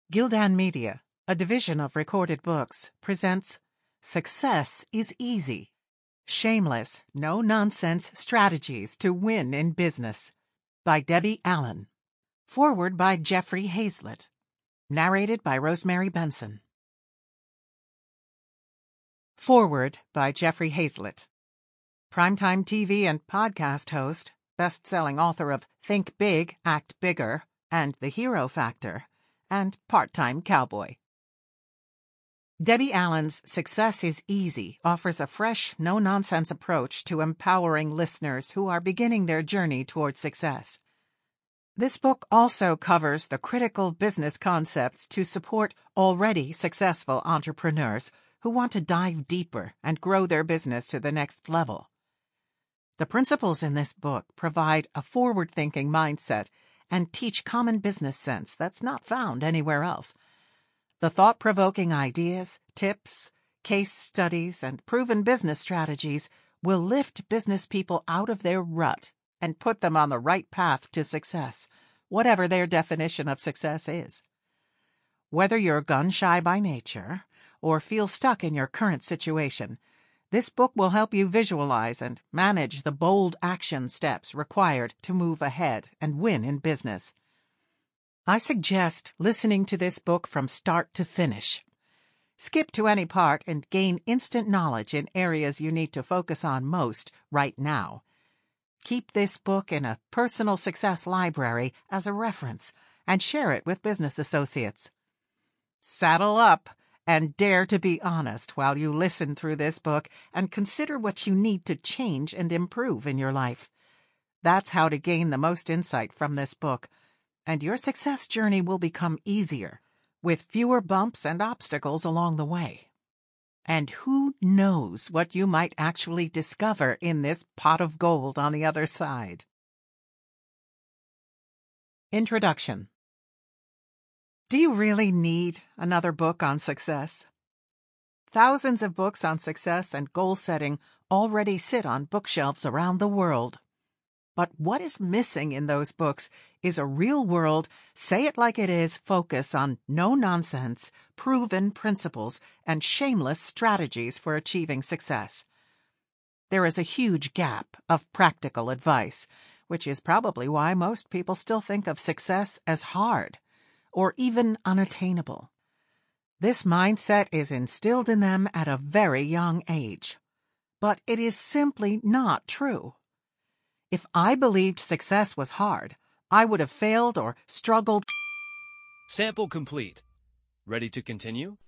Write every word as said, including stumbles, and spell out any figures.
Gildan Media, a division of Recorded Books, presents Success is Easy. Shameless, No-Nonsense Strategies to Win in Business by Debbie Allen. Foreword by Jeffrey Hazlett. Narrated by Rosemary Benson. Foreword by Jeffrey Hazlett. Primetime T V and podcast host, best-selling author of Think Big, Act Bigger, and The Hero Factor, and part-time cowboy. Debbie Allen's Success is Easy offers a fresh, no-nonsense approach to empowering listeners who are beginning their journey toward success. This book also covers the critical business concepts to support already successful entrepreneurs who want to dive deeper and grow their business to the next level. The principles in this book provide a forward-thinking mindset and teach common business sense that's not found anywhere else. The thought-provoking ideas, tips, case studies, and proven business strategies will lift business people out of their rut and put them on the right path to success, whatever their definition of success is. Whether you're gun-shy by nature or feel stuck in your current situation, this book will help you visualize and manage the bold action steps required to move ahead and win in business. I suggest listening to this book from start to finish. Skip to any part and gain instant knowledge in areas you need to focus on most right now. Keep this book in a personal success library as a reference and share it with business associates. Saddle up and dare to be honest while you listen through this book and consider what you need to change and improve in your life. That's how to gain the most insight from this book, and your success journey will become easier, with fewer bumps and obstacles along the way. And who knows what you might actually discover in this pot of gold on the other side. Introduction. Do you really need another book on success? Thousands of books on success and goal setting already sit on bookshelves around the world. But what is missing in those books is a real-world, say-it-like-it-is focus on no-nonsense, proven principles, and shameless strategies for achieving success. There is a huge gap of practical advice, which is probably why most people still think of success as hard, or even unattainable. This mindset is instilled in them at a very young age. But it is simply not true. If I believed success was hard, I would have failed or struggled. Sample complete. Ready to continue?